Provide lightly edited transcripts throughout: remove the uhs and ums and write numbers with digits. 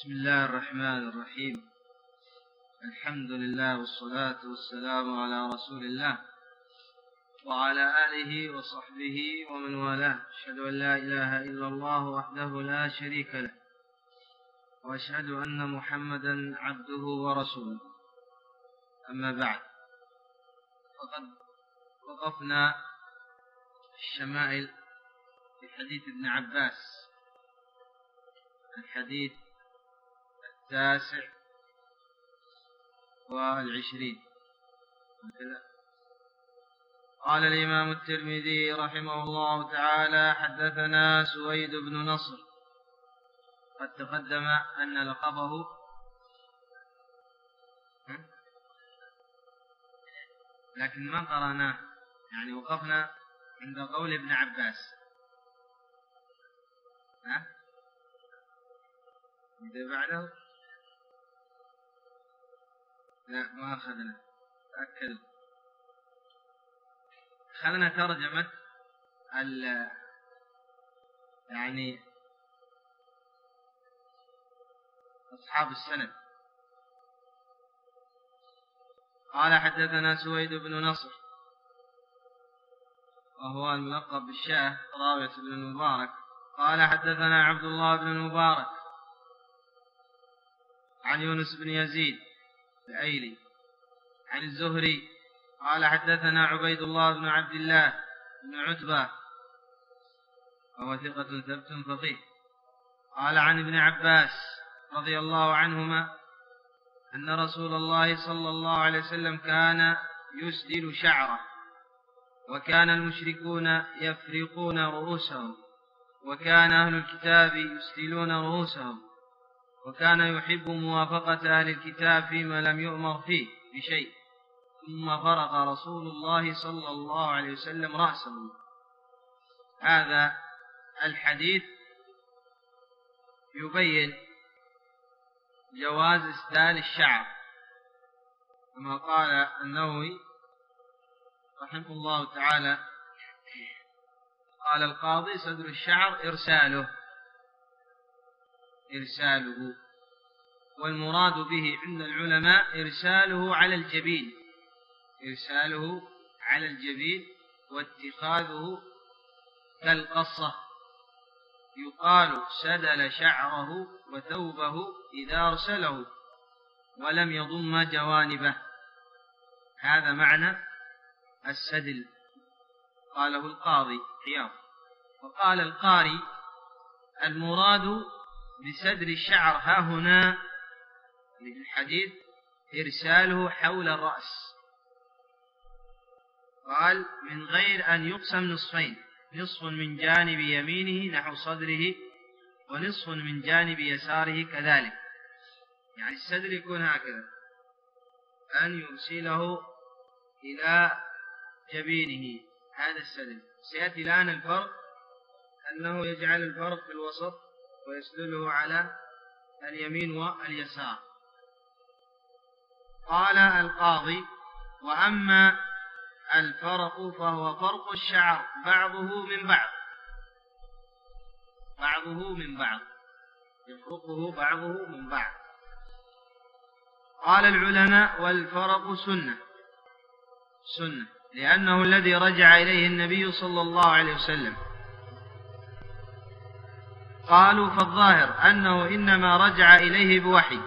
بسم الله الرحمن الرحيم. الحمد لله والصلاة والسلام على رسول الله وعلى آله وصحبه ومن والاه. أشهد أن لا إله إلا الله وحده لا شريك له، وأشهد أن محمدا عبده ورسوله. أما بعد، فقد وقفنا في الشمائل في حديث ابن عباس، الحديث 29. قال الإمام الترمذي رحمه الله تعالى: حدثنا سويد بن نصر. قد تقدم أن لقبه لكن ما قرأناه، يعني وقفنا عند قول ابن عباس. إذا بعده لا ما أخذنا، تأكد. أخذنا ترجمة يعني أصحاب السند. قال: حدثنا سويد بن نصر، وهو الملقب بالشاه، راوية بن المبارك. قال: حدثنا عبد الله بن المبارك عن يونس بن يزيد الأيلي عن الزهري قال: حدثنا عبيد الله بن عبد الله بن عتبة، وهو ثقة ثبت فقيه. قال: عن ابن عباس رضي الله عنهما أن رسول الله صلى الله عليه وسلم كان يسدل شعره، وكان المشركون يفرقون رؤوسهم، وكان أهل الكتاب يسدلون رؤوسهم، وكان يحب موافقة أهل الكتاب فيما لم يؤمر فيه بشيء. ثم فرق رسول الله صلى الله عليه وسلم رأسه. هذا الحديث يبين جواز إسدال الشعر، كما قال النووي رحمه الله تعالى. قال القاضي: سدل الشعر إرساله، والمراد به عند العلماء إرساله على الجبين واتخاذه كالقصة. يقال: سدل شعره وثوبه إذا أرسله ولم يضم جوانبه. هذا معنى السدل، قاله القاضي عياض. وقال القاري: المراد بسدل الشعر ها هنا في الحديث إرساله حول الرأس. قال: من غير أن يقسم نصفين، نصف من جانب يمينه نحو صدره، ونصف من جانب يساره كذلك. يعني السدل يكون هكذا، أن يرسله إلى جبينه، هذا السدل. سيأتي الآن الفرق، أنه يجعل الفرق في الوسط ويسدله على اليمين واليسار. قال القاضي: وأما الفرق فهو فرق الشعر بعضه من بعض، يفرقه بعضه من بعض. قال العلماء: والفرق سنة، لأنه الذي رجع إليه النبي صلى الله عليه وسلم. قالوا: فالظاهر أنه إنما رجع إليه بوحي.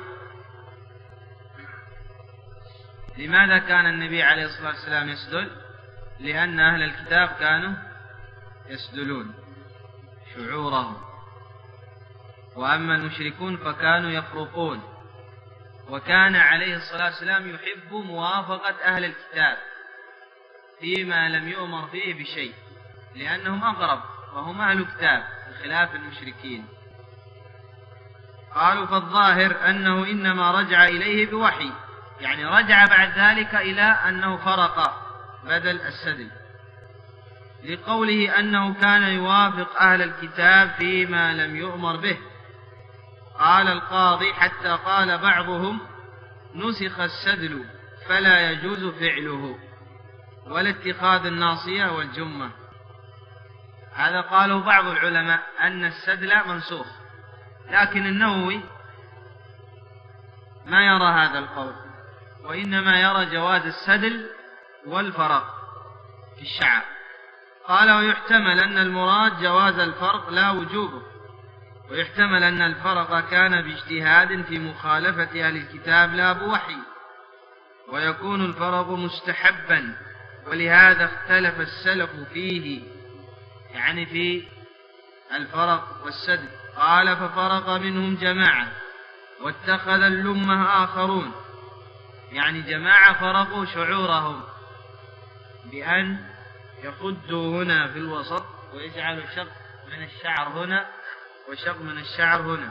لماذا كان النبي عليه الصلاة والسلام يسدل؟ لأن أهل الكتاب كانوا يسدلون شعورهم، وأما المشركون فكانوا يفرقون. وكان عليه الصلاة والسلام يحب موافقة أهل الكتاب فيما لم يؤمر فيه بشيء، لأنهم أقرب وهم أهل كتاب بخلاف المشركين. قالوا: فالظاهر أنه إنما رجع إليه بوحي، يعني رجع بعد ذلك إلى أنه فرق بدل السدل، لقوله أنه كان يوافق أهل الكتاب فيما لم يؤمر به. قال القاضي: حتى قال بعضهم: نسخ السدل فلا يجوز فعله، ولا اتخاذ الناصية والجمة. هذا قاله بعض العلماء أن السدل منسوخ، لكن النووي ما يرى هذا القول، وإنما يرى جواز السدل والفرق في الشعر. قال ويحتمل أن المراد جواز الفرق لا وجوبه، ويحتمل أن الفرق كان باجتهاد في مخالفة أهل الكتاب لا بوحي، ويكون الفرق مستحبا، ولهذا اختلف السلف فيه، يعني في الفرق والسدل. قال ففرق منهم جماعة واتخذ اللمة آخرون، يعني جماعة فرقوا شعورهم بأن يخدوا هنا في الوسط ويجعلوا شق من الشعر هنا وشق من الشعر هنا.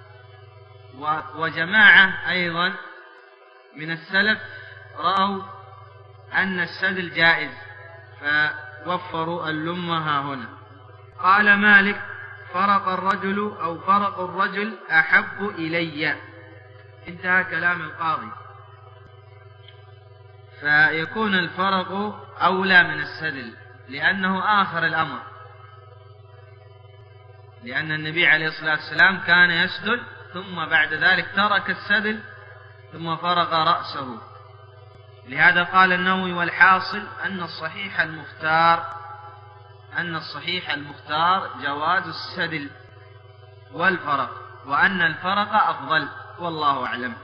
وجماعة أيضا من السلف رأوا أن السدل جائز فوفروا اللمة ها هنا. قال مالك فرق الرجل أحب إلي، انتهى كلام القاضي. فيكون الفرق أولى من السدل لأنه آخر الأمر، لأن النبي عليه الصلاة والسلام كان يسدل ثم بعد ذلك ترك السدل ثم فرق رأسه. لهذا قال النووي والحاصل أن الصحيح المختار جواز السدل والفرق، وأن الفرق أفضل، والله أعلم.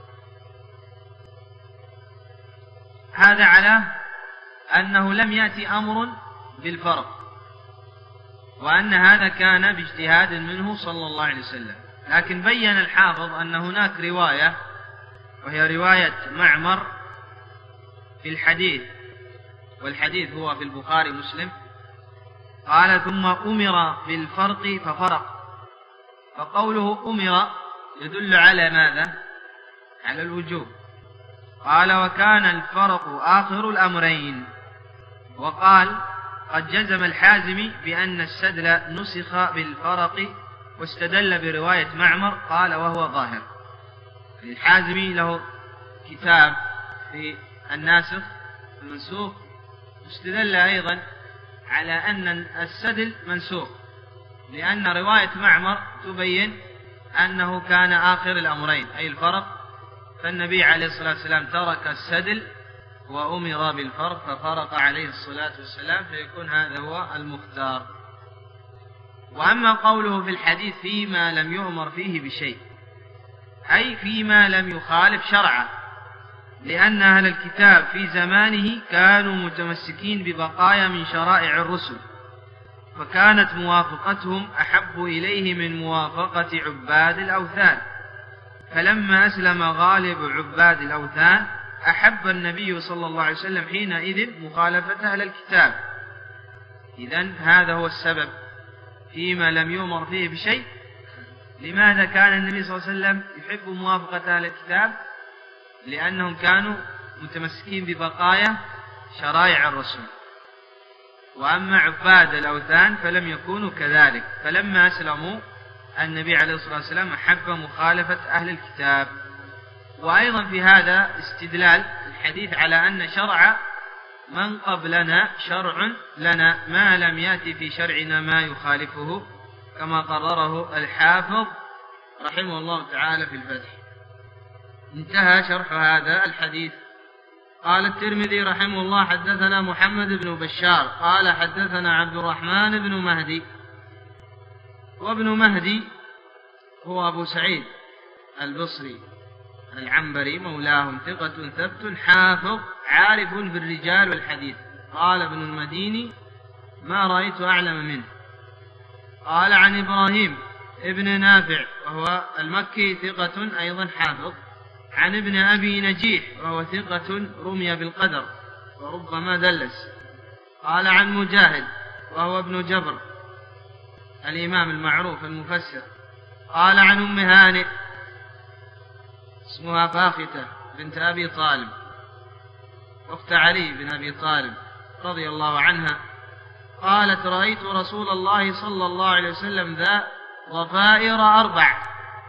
هذا على أنه لم يأتي أمر بالفرق، وأن هذا كان باجتهاد منه صلى الله عليه وسلم. لكن بين الحافظ أن هناك رواية، وهي رواية معمر في الحديث، والحديث هو في البخاري مسلم. قال ثم أمر بالفرق ففرق. فقوله أمر يدل على ماذا؟ على الوجوب. قال وكان الفرق آخر الأمرين. وقال قد جزم الحازمي بأن السدل نسخ بالفرق، واستدل برواية معمر. قال وهو ظاهر. الحازمي له كتاب في الناسخ المنسوخ، استدل أيضا على أن السدل منسوخ، لأن رواية معمر تبين أنه كان آخر الأمرين أي الفرق، فالنبي عليه الصلاة والسلام ترك السدل وأمر بالفرق ففرق عليه الصلاة والسلام، فيكون هذا هو المختار. وأما قوله في الحديث فيما لم يؤمر فيه بشيء، أي فيما لم يخالف شرعه، لأن أهل الكتاب في زمانه كانوا متمسكين ببقايا من شرائع الرسل، فكانت موافقتهم أحب إليه من موافقة عباد الأوثان. فلما أسلم غالب عباد الأوثان أحب النبي صلى الله عليه وسلم حينئذ مخالفة أهل الكتاب. إذن هذا هو السبب، فيما لم يؤمر فيه بشيء. لماذا كان النبي صلى الله عليه وسلم يحب موافقة أهل الكتاب؟ لأنهم كانوا متمسكين ببقايا شرائع الرسل. وأما عباد الأوثان فلم يكونوا كذلك، فلما أسلموا النبي عليه الصلاة والسلام أحب مخالفة أهل الكتاب. وأيضا في هذا استدلال الحديث على أن شرع من قبلنا شرع لنا ما لم يأتي في شرعنا ما يخالفه، كما قرره الحافظ رحمه الله تعالى في الفتح. انتهى شرح هذا الحديث. قال الترمذي رحمه الله حدثنا محمد بن بشار قال حدثنا عبد الرحمن بن مهدي. وابن مهدي هو أبو سعيد البصري العنبري مولاهم، ثقة ثبت حافظ عارف بالرجال والحديث. قال ابن المديني ما رأيت أعلم منه. قال عن إبراهيم ابن نافع وهو المكي ثقة أيضا حافظ، عن ابن أبي نجيح وهو ثقة رمي بالقدر وربما دلس. قال عن مجاهد وهو ابن جبر الإمام المعروف المفسر. قال عن أم هانئ اسمها فاختة بنت أبي طالب أخت علي بن أبي طالب رضي الله عنها، قالت رأيت رسول الله صلى الله عليه وسلم ذا ضفائر 4،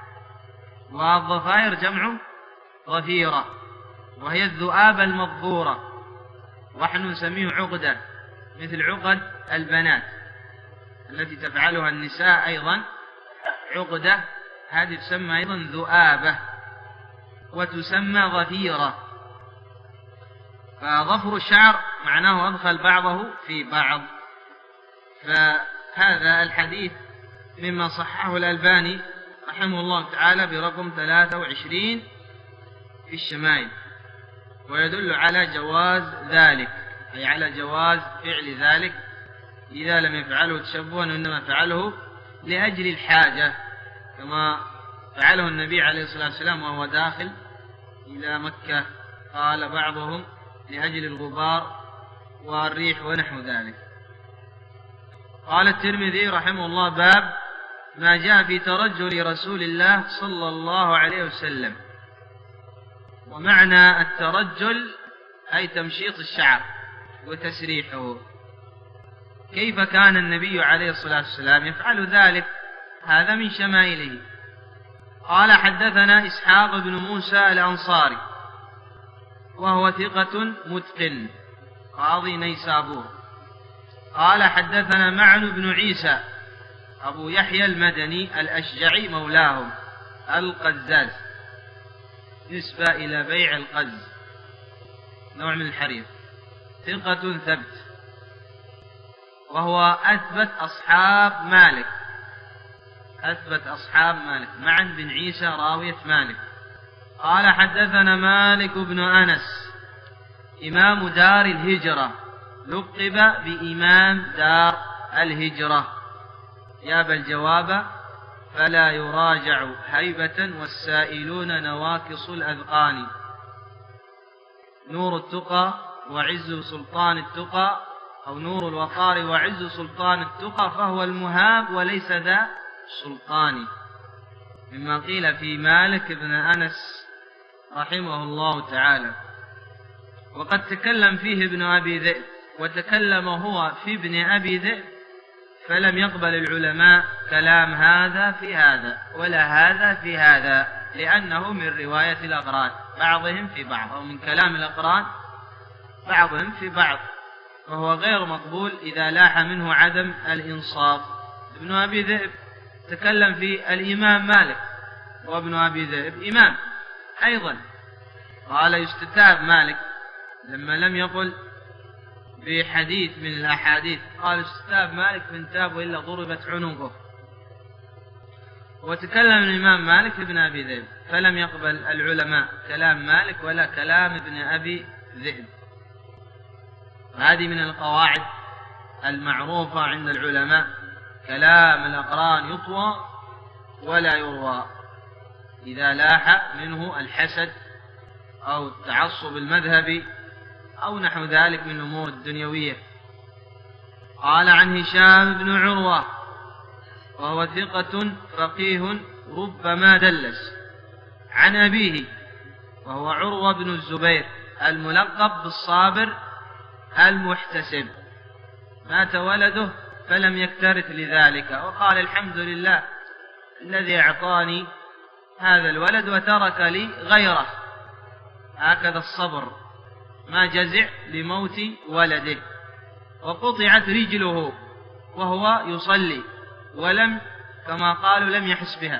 والضفائر جمع ضفيرة، وهي الذؤاب المضبورة، ونحن نسميه عقدة مثل عقد البنات التي تفعلها النساء أيضا عقدة، هذه تسمى أيضا ذؤابة. وتسمى ظفيرة. فظفر الشعر معناه أدخل بعضه في بعض. فهذا الحديث مما صححه الألباني رحمه الله تعالى برقم 23 في الشمائل، ويدل على جواز ذلك، أي على جواز فعل ذلك إذا لم يفعله تشبها، وإنما فعله لأجل الحاجة، كما فعله النبي عليه الصلاة والسلام وهو داخل إلى مكة، قال بعضهم لأجل الغبار والريح ونحو ذلك. قال الترمذي رحمه الله: باب ما جاء في ترجل رسول الله صلى الله عليه وسلم. ومعنى الترجل أي تمشيط الشعر وتسريحه. كيف كان النبي عليه الصلاة والسلام يفعل ذلك؟ هذا من شمائله. قال: حدثنا إسحاق بن موسى الأنصاري وهو ثقة متقن قاضي نيسابور. قال: حدثنا معن بن عيسى أبو يحيى المدني الأشجعي مولاهم القزاز، نسبة إلى بيع القز، نوع من الحرير، ثقة ثبت، وهو أثبت أصحاب مالك، معن بن عيسى راوية مالك. قال: حدثنا مالك بن أنس إمام دار الهجرة، لقب بإمام دار الهجرة، ياب الجواب فلا يراجع هيبة، والسائلون نواكص الأذقان، نور التقى وعز سلطان التقى، أو نور الوقار وعز سلطان التقى، فهو المهاب وليس ذا سلطان، مما قيل في مالك بن أنس رحمه الله تعالى. وقد تكلم فيه ابن أبي ذئب، وتكلم هو في ابن أبي ذئب، فلم يقبل العلماء كلام هذا في هذا ولا هذا في هذا، لأنه من رواية الأقران بعضهم في بعض، أو من كلام الأقران بعضهم في بعض، وهو غير مقبول إذا لاح منه عدم الإنصاف. ابن أبي ذئب تكلم في الإمام مالك، وابن أبي ذئب إمام أيضا، قال: يستتاب مالك، لما لم يقل بحديث من الأحاديث قال: يستتاب مالك من تاب وإلا ضربت عنقه. وتكلم الإمام مالك ابن أبي ذئب، فلم يقبل العلماء كلام مالك ولا كلام ابن أبي ذئب. هذه من القواعد المعروفة عند العلماء، كلام الأقران يطوى ولا يروى إذا لاح منه الحسد أو التعصب المذهبي أو نحو ذلك من الأمور الدنيوية. قال: عن هشام بن عروة وهو ثقة فقيه ربما دلس، عن أبيه وهو عروة بن الزبير الملقب بالصابر المحتسب، مات ولده فلم يكترث لذلك، وقال: الحمد لله الذي أعطاني هذا الولد وترك لي غيره. هكذا الصبر، ما جزع لموت ولده. وقطعت رجله وهو يصلي، ولم كما قالوا لم يحس بها،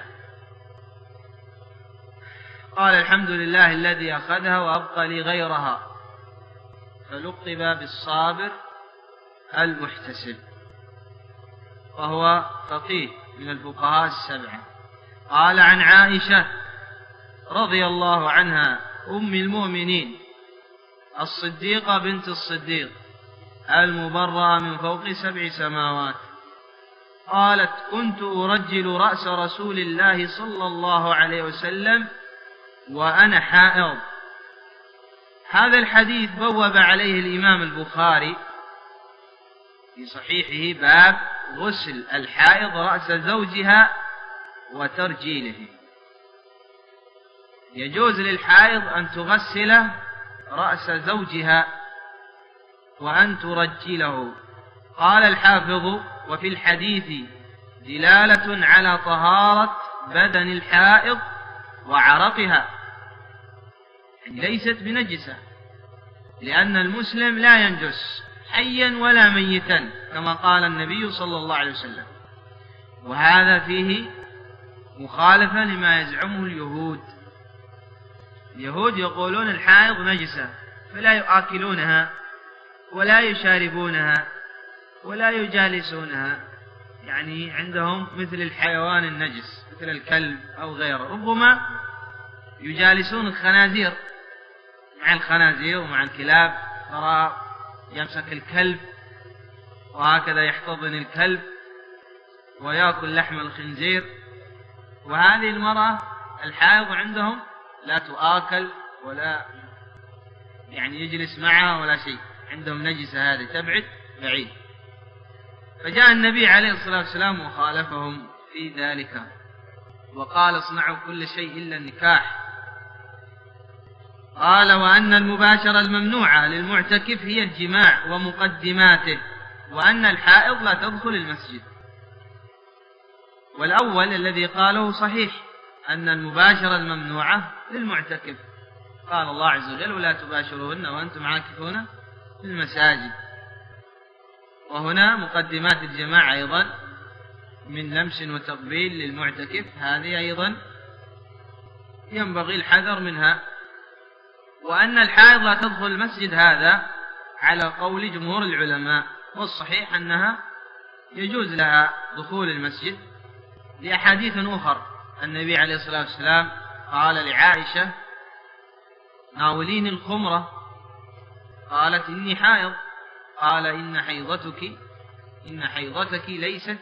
قال: الحمد لله الذي أخذها وأبقى لي غيرها، فلقب بالصابر المحتسب، وهو فقيه من الفقهاء السبعة. قال: عن عائشة رضي الله عنها أم المؤمنين الصديقة بنت الصديق المبرأة من فوق 7 سماوات، قالت: كنت أرجل رأس رسول الله صلى الله عليه وسلم وأنا حائض. هذا الحديث بوب عليه الإمام البخاري في صحيحه باب غسل الحائض رأس زوجها وترجيله. يجوز للحائض أن تغسل رأس زوجها وأن ترجله. قال الحافظ: وفي الحديث دلالة على طهارة بدن الحائض وعرقها، ليست بنجسة، لأن المسلم لا ينجس حيا ولا ميتا كما قال النبي صلى الله عليه وسلم، وهذا فيه مخالفة لما يزعمه اليهود. اليهود يقولون الحائض نجسة فلا يؤكلونها ولا يشاربونها ولا يجالسونها، يعني عندهم مثل الحيوان النجس مثل الكلب أو غيره. ربما يجالسون الخنازير، مع الخنازير ومع الكلاب، ترى يمسك الكلب وهكذا يحتضن الكلب ويأكل لحم الخنزير. وهذه المرأة الحائض عندهم لا تؤكل ولا يعني يجلس معها ولا شيء، عندهم نجسة، هذه تبعد بعيد. فجاء النبي عليه الصلاة والسلام وخالفهم في ذلك وقال اصنعوا كل شيء إلا النكاح. قال وأن المباشرة الممنوعة للمعتكف هي الجماع ومقدماته، وأن الحائض لا تدخل المسجد. والأول الذي قاله صحيح، أن المباشرة الممنوعة للمعتكف، قال الله عز وجل ولا تباشروهن وأنتم عاكفون في المساجد. وهنا مقدمات الجماع أيضا من لمس وتقبيل للمعتكف، هذه أيضا ينبغي الحذر منها. وأن الحائض لا تدخل المسجد هذا على قول جمهور العلماء، والصحيح أنها يجوز لها دخول المسجد لأحاديث أخر. النبي عليه الصلاة والسلام قال لعائشة ناوليني الخمرة، قالت إني حائض، قال إن حيضتك ليست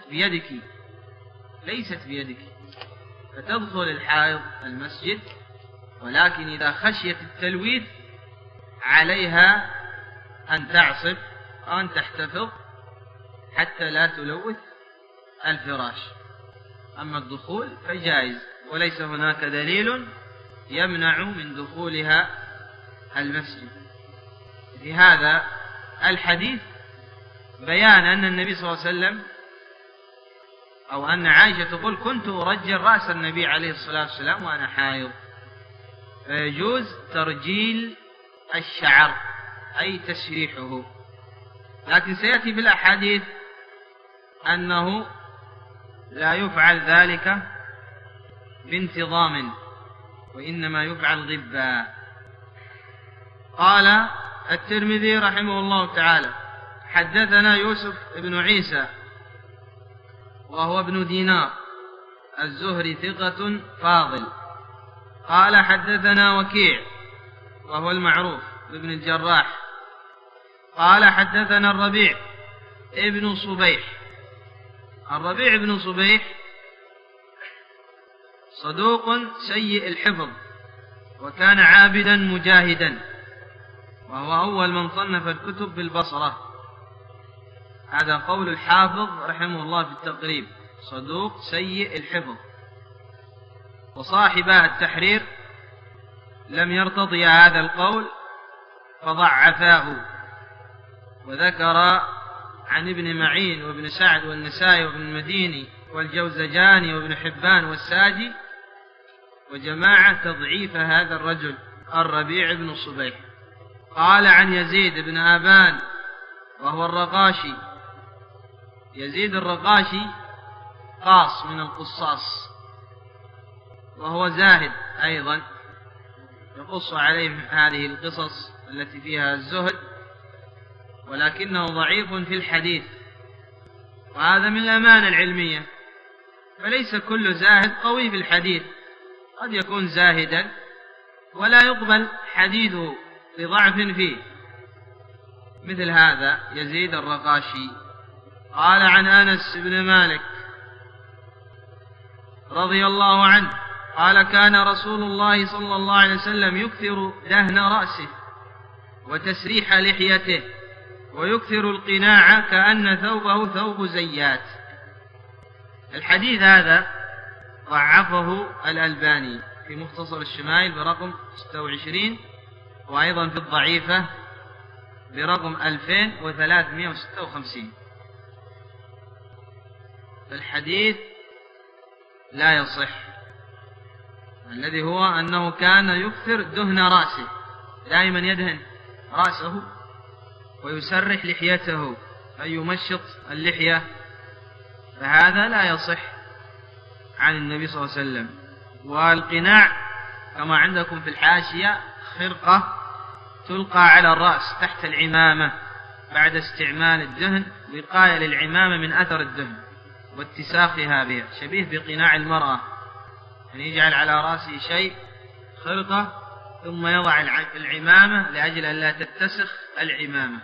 بيدك، فتدخل الحائض المسجد، ولكن إذا خشيت التلويث عليها أن تعصب أو أن تحتفظ حتى لا تلوث الفراش. أما الدخول فجائز، وليس هناك دليل يمنع من دخولها المسجد. في هذا الحديث بيان أن النبي صلى الله عليه وسلم أو أن عائشة تقول كنت أرجل رأس النبي عليه الصلاة والسلام وأنا حائض، فيجوز ترجيل الشعر أي تسريحه. لكن سيأتي في الأحاديث أنه لا يفعل ذلك بانتظام، وإنما يفعل غبا. قال الترمذي رحمه الله تعالى حدثنا يوسف بن عيسى وهو ابن دينار الزهري ثقة فاضل، قال حدثنا وكيع وهو المعروف ابن الجراح، قال حدثنا الربيع ابن صبيح. الربيع بن صبيح صدوق سيء الحفظ، وكان عابدا مجاهدا، وهو أول من صنف الكتب بالبصرة. هذا قول الحافظ رحمه الله في التقريب، صدوق سيء الحفظ. وصاحبا التحرير لم يرتضي هذا القول فضعفاه، وذكر عن ابن معين وابن سعد والنسائي وابن المديني والجوزجاني وابن حبان والساجي وجماعة تضعيف هذا الرجل الربيع بن صبيح. قال عن يزيد بن آبان وهو الرقاشي. يزيد الرقاشي قاص من القصاص، وهو زاهد أيضا، يقص عليه هذه القصص التي فيها الزهد، ولكنه ضعيف في الحديث، وهذا من الأمانة العلمية. فليس كل زاهد قوي في الحديث، قد يكون زاهدا ولا يقبل حديثه لضعف فيه، مثل هذا يزيد الرقاشي. قال عن أنس بن مالك رضي الله عنه قال كان رسول الله صلى الله عليه وسلم يكثر دهن رأسه وتسريح لحيته، ويكثر القناع كأن ثوبه ثوب زيات. الحديث هذا ضعفه الألباني في مختصر الشمائل برقم 26، وأيضا في الضعيفة برقم 2356. الحديث لا يصح، الذي هو أنه كان يكثر دهن رأسه، دائما يدهن رأسه ويسرح لحيته أي يمشط اللحية، فهذا لا يصح عن النبي صلى الله عليه وسلم. والقناع كما عندكم في الحاشية خرقة تلقى على الرأس تحت العمامة بعد استعمال الدهن وقاية للعمامة من أثر الدهن واتساخها بها، شبيه بقناع المرأة، يعني يجعل على رأسه شيء خرقة ثم يضع العمامة لأجل أن لا تتسخ العمامة.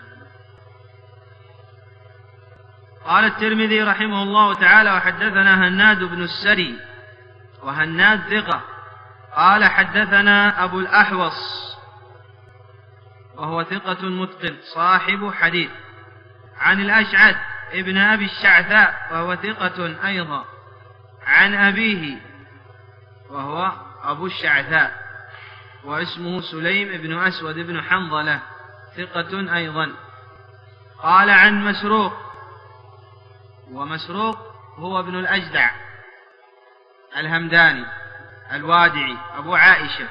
قال الترمذي رحمه الله تعالى: وحدثنا هناد بن السري، وهناد ثقة، قال حدثنا أبو الأحوص وهو ثقة متقن صاحب حديث، عن الأشعث ابن أبي الشعثاء وهو ثقة أيضا، عن أبيه وهو أبو الشعثاء واسمه سليم بن أسود بن حنظلة ثقة أيضا. قال عن مسروق، ومسروق هو ابن الأجدع الهمداني الوادعي أبو عائشة،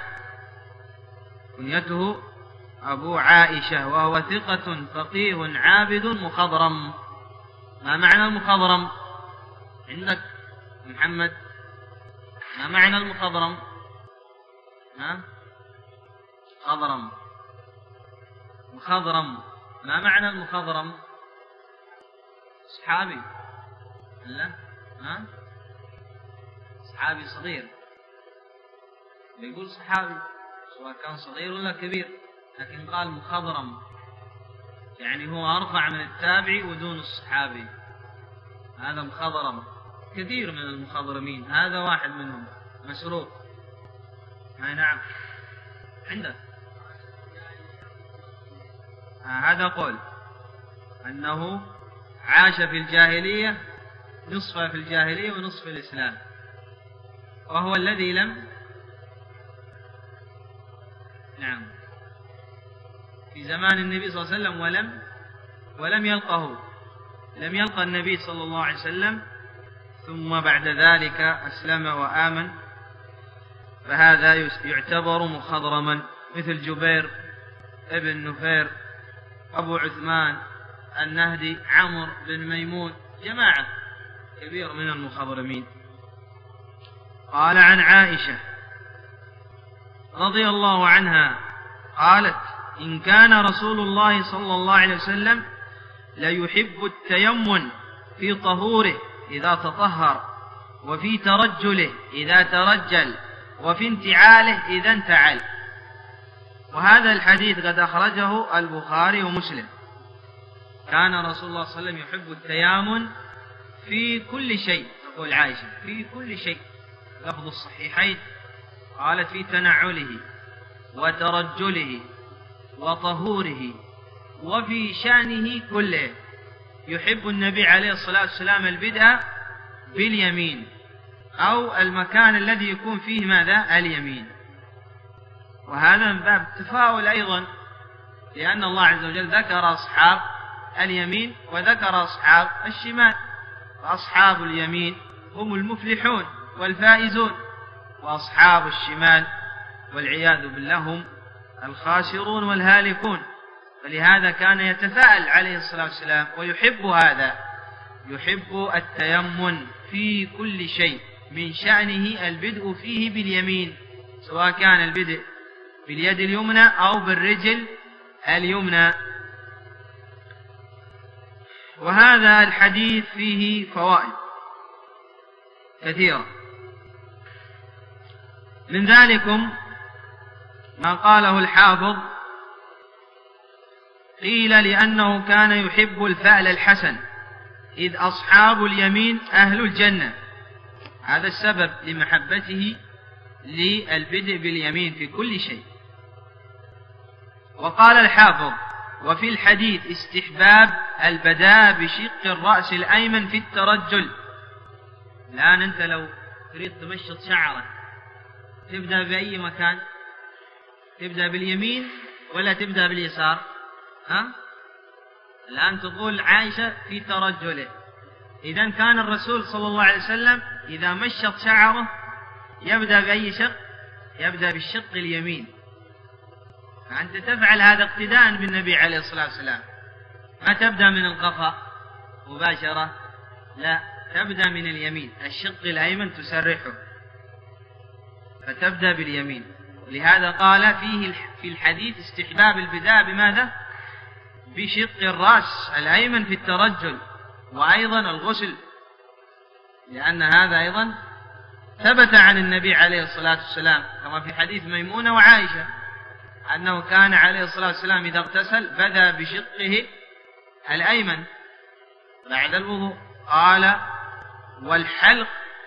كنيته أبو عائشة، وهو ثقة فقيه عابد مخضرم. ما معنى المخضرم عندك محمد؟ ما معنى المخضرم؟ خضرم، مخضرم، ما معنى المخضرم؟ صحابي؟ لا، صحابي صغير، يقول صحابي سواء كان صغير ولا كبير، لكن قال مخضرم يعني هو أرفع من التابعي ودون الصحابي، هذا مخضرم. كثير من المخضرمين، هذا واحد منهم مسروق. نعم عنده هذا قول أنه عاش في الجاهلية، نصف في الجاهلية ونصف في الإسلام، وهو الذي لم في زمان النبي صلى الله عليه وسلم ولم يلقه، لم يلقى النبي صلى الله عليه وسلم، ثم بعد ذلك أسلم وآمن، فهذا يعتبر مخضرما، مثل جبير ابن نفير، أبو عثمان النهدي، عمرو بن ميمون، جماعة كبير من المخضرمين. قال عن عائشة رضي الله عنها قالت: إن كان رسول الله صلى الله عليه وسلم ليحب التيمن في طهوره إذا تطهر، وفي ترجله إذا ترجل، وفي انتعاله إذا انتعل. وهذا الحديث قد أخرجه البخاري ومسلم. كان رسول الله صلى الله عليه وسلم يحب التيامن في كل شيء، تقول عائشة في كل شيء، لفظ الصحيحين قالت: في تنعله وترجله وطهوره وفي شأنه كله. يحب النبي عليه الصلاة والسلام البدء باليمين، أو المكان الذي يكون فيه ماذا؟ اليمين. وهذا من باب التفاؤل أيضا، لأن الله عز وجل ذكر أصحاب اليمين وذكر أصحاب الشمال، فأصحاب اليمين هم المفلحون والفائزون، وأصحاب الشمال والعياذ بالله هم الخاسرون والهالكون. فلهذا كان يتفاءل عليه الصلاة والسلام ويحب هذا، يحب التيمن في كل شيء، من شأنه البدء فيه باليمين، سواء كان البدء باليد اليمنى أو بالرجل اليمنى. وهذا الحديث فيه فوائد كثيرة، من ذلكم ما قاله الحافظ: قيل لأنه كان يحب الفعل الحسن، إذ أصحاب اليمين أهل الجنة، هذا السبب لمحبته للبدء باليمين في كل شيء. وقال الحافظ: وفي الحديث استحباب البداء بشق الرأس الأيمن في الترجل. الآن أنت لو تريد تمشط شعرك تبدأ بأي مكان؟ تبدأ باليمين ولا تبدأ باليسار؟ الآن تقول عائشة في ترجله، إذن كان الرسول صلى الله عليه وسلم إذا مشط شعره يبدأ بأي شق؟ يبدأ بالشق اليمين. فأنت تفعل هذا اقتداء بالنبي عليه الصلاة والسلام، ما تبدأ من القفا مباشرة، لا، تبدأ من اليمين، الشق الأيمن تسرحه، فتبدأ باليمين. لهذا قال فيه في الحديث استحباب البداء بماذا؟ بشق الرأس الأيمن في الترجل، وأيضا الغسل، لأن هذا أيضا ثبت عن النبي عليه الصلاة والسلام كما في حديث ميمونة وعائشة أنه كان عليه الصلاة والسلام إذا اغتسل بدأ بشقه الأيمن بعد الوضوء. قال والحلق،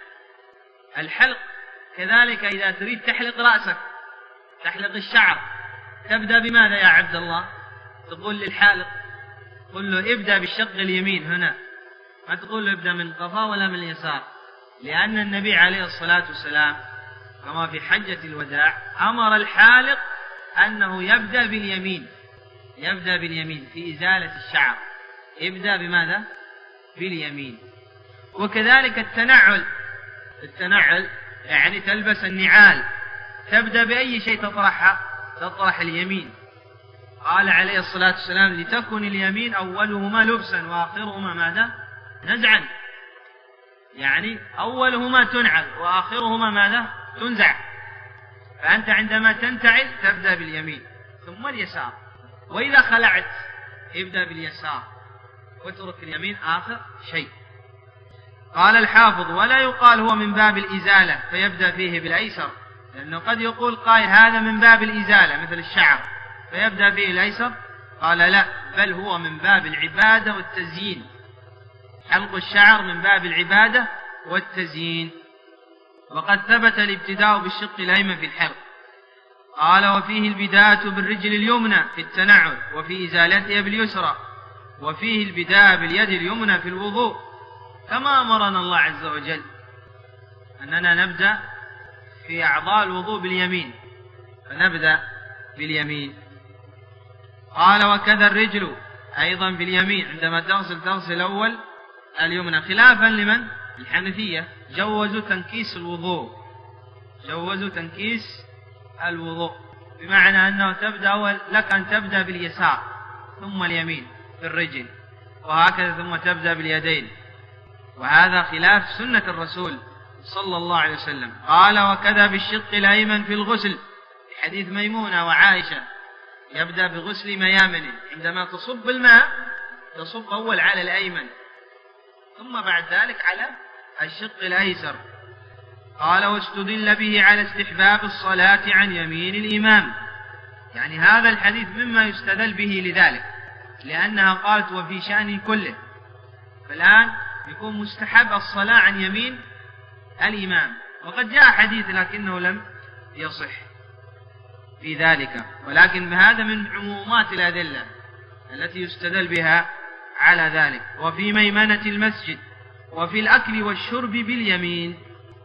الحلق كذلك إذا تريد تحلق رأسك، تحلق الشعر، تبدأ بماذا يا عبد الله؟ تقول للحالق قل له ابدأ بالشق اليمين هنا، ما تقول له ابدأ من قفاه ولا من اليسار، لأن النبي عليه الصلاة والسلام كما في حجة الوداع أمر الحالق أنه يبدأ باليمين، يبدأ باليمين في إزالة الشعر، ابدأ بماذا؟ باليمين. وكذلك التنعل، التنعل يعني تلبس النعال، تبدأ بأي شيء تطرحها؟ تطرح اليمين. قال عليه الصلاة والسلام لتكن اليمين أولهما لبسا وآخرهما ماذا؟ نزعا، يعني أولهما تنعل وآخرهما ماذا؟ تنزع. فأنت عندما تنتعل تبدأ باليمين ثم اليسار، وإذا خلعت ابدأ باليسار واترك اليمين آخر شيء. قال الحافظ ولا يقال هو من باب الإزالة فيبدأ فيه بالأيسر، لأنه قد يقول قائل هذا من باب الإزالة مثل الشعر فيبدأ فيه الأيسر. قال لا، بل هو من باب العبادة والتزيين، حلق الشعر من باب العبادة والتزيين. وقد ثبت الابتداء بالشق الأيمن في الحلق. قال وفيه البداية بالرجل اليمنى في التنعل وفي إزالتها باليسرى، وفيه البداية باليد اليمنى في الوضوء، كما أمرنا الله عز وجل أننا نبدأ في أعضاء الوضوء باليمين، فنبدأ باليمين. قال وكذا الرجل أيضا باليمين، عندما تغسل أول اليمنى، خلافا لمن؟ الحنفية جوزوا تنكيس الوضوء، جوزوا تنكيس الوضوء، بمعنى أنه تبدأ أول لك أن تبدأ باليسار ثم اليمين في الرجل، وهكذا ثم تبدأ باليدين، وهذا خلاف سنة الرسول صلى الله عليه وسلم. قال وكذا بالشق الأيمن في الغسل، في حديث ميمونة وعائشة يبدأ بغسل ميامنه، عندما تصب الماء تصب أول على الأيمن ثم بعد ذلك على الشق الأيسر. قال واستدل به على استحباب الصلاة عن يمين الإمام، يعني هذا الحديث مما يستدل به لذلك، لأنها قالت وفي شأن كله، فالآن يكون مستحب الصلاة عن يمين الإمام. وقد جاء حديث لكنه لم يصح في ذلك، ولكن هذا من عمومات الأدلة التي يستدل بها على ذلك. وفي ميمنة المسجد وفي الأكل والشرب باليمين،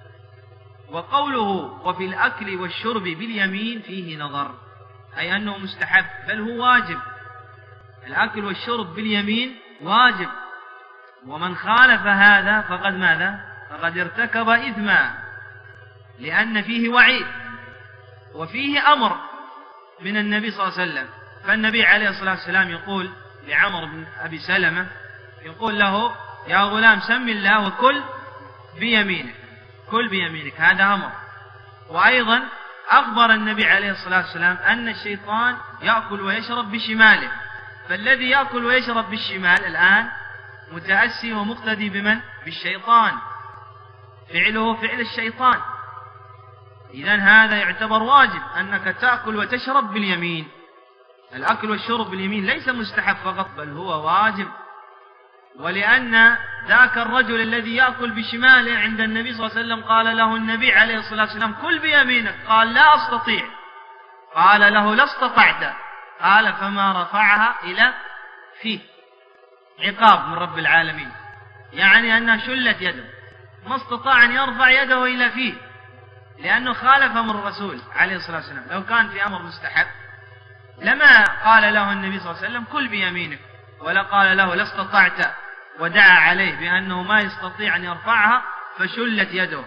وقوله وفي الأكل والشرب باليمين فيه نظر، أي أنه مستحب بل هو واجب، الأكل والشرب باليمين واجب، ومن خالف هذا فقد ماذا؟ فقد ارتكب إثما، لأن فيه وعيد وفيه أمر من النبي صلى الله عليه وسلم. فالنبي عليه الصلاة والسلام يقول لعمر بن أبي سلمة، يقول له يا غلام سم الله وكل بيمينك، كل بيمينك، هذا أمر. وأيضا أخبر النبي عليه الصلاة والسلام أن الشيطان يأكل ويشرب بشماله، فالذي يأكل ويشرب بالشمال الآن متأسي ومقتدي بمن؟ بالشيطان، فعله فعل الشيطان. إذن هذا يعتبر واجب أنك تأكل وتشرب باليمين. الأكل والشرب باليمين ليس مستحب فقط بل هو واجب، ولأن ذاك الرجل الذي يأكل بشماله عند النبي صلى الله عليه وسلم قال له النبي عليه الصلاة والسلام كل بيمينك، قال لا أستطيع، قال له لا استطعت، قال فما رفعها إلى فيه، عقاب من رب العالمين، يعني أنها شلت يده، ما استطاع أن يرفع يده إلى فيه، لأنه خالف أمر الرسول عليه الصلاة والسلام. لو كان في أمر مستحب لما قال له النبي صلى الله عليه وسلم كل بيمينك، ولا قال له لا استطعت، ودعا عليه بأنه ما يستطيع أن يرفعها فشلت يده.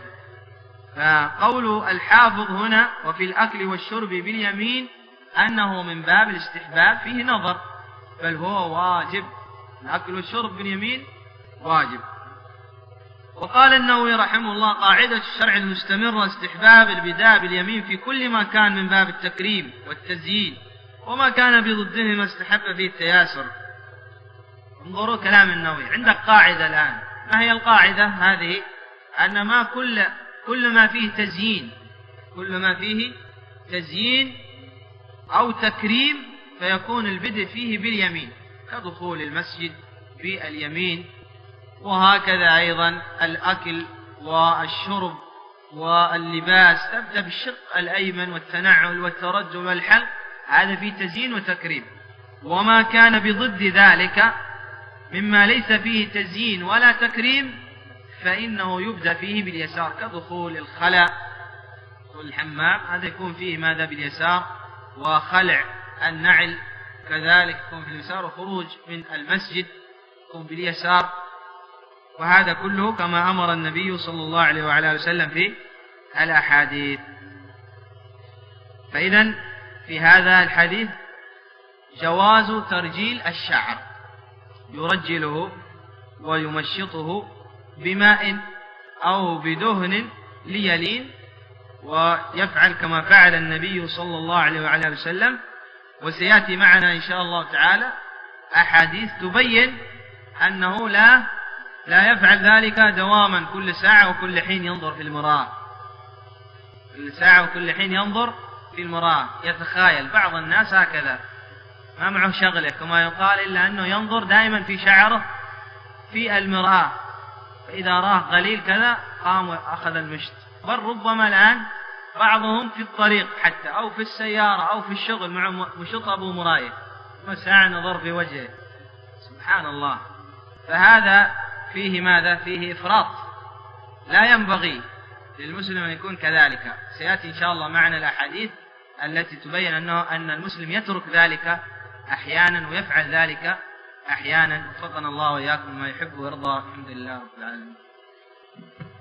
فقول الحافظ هنا وفي الأكل والشرب باليمين أنه من باب الاستحباب فيه نظر، بل هو واجب، الأكل والشرب باليمين واجب. وقال النووي رحمه الله: قاعدة الشرع المستمرة استحباب البداء باليمين في كل ما كان من باب التكريم والتزيين، وما كان بضدهما استحب فيه التياسر. انظروا كلام النووي. عندك قاعدة الآن، ما هي القاعدة هذه؟ أن ما كل ما فيه تزيين، كل ما فيه تزيين أو تكريم فيكون البدء فيه باليمين، كدخول المسجد باليمين، وهكذا أيضا الأكل والشرب واللباس تبدأ بالشق الأيمن والتنعل والترجل والحلق، هذا فيه تزيين وتكريم. وما كان بضد ذلك مما ليس فيه تزيين ولا تكريم فإنه يبدأ فيه باليسار، كدخول الخلاء والحمام، هذا يكون فيه ماذا؟ باليسار. وخلع النعل كذلك يكون في اليسار، وخروج من المسجد يكون باليسار. وهذا كله كما أمر النبي صلى الله عليه وعلى آله وسلم في الأحاديث. فإذا في هذا الحديث جواز ترجيل الشعر، يرجله ويمشطه بماء أو بدهن ليلين، ويفعل كما فعل النبي صلى الله عليه وعلى آله وسلم. وسيأتي معنا إن شاء الله تعالى أحاديث تبين أنه لا يفعل ذلك دواما، كل ساعة وكل حين ينظر في المرآة، كل ساعة وكل حين ينظر في المرآة. يتخايل بعض الناس هكذا، ما معه شغله كما يقال، إلا أنه ينظر دائما في شعره في المرآة، فإذا راه قليل كذا قام وأخذ المشط. بل ربما الآن بعضهم في الطريق حتى أو في السيارة أو في الشغل مع مشط أبو مراية، وساعة نظر في وجهه، سبحان الله. فهذا فيه ماذا؟ فيه إفراط، لا ينبغي للمسلم أن يكون كذلك. سيأتي إن شاء الله معنا الأحاديث التي تبين أن المسلم يترك ذلك أحيانا ويفعل ذلك أحيانا. وفقنا الله وإياكم ما يحب ويرضى. الحمد لله رب العالمين.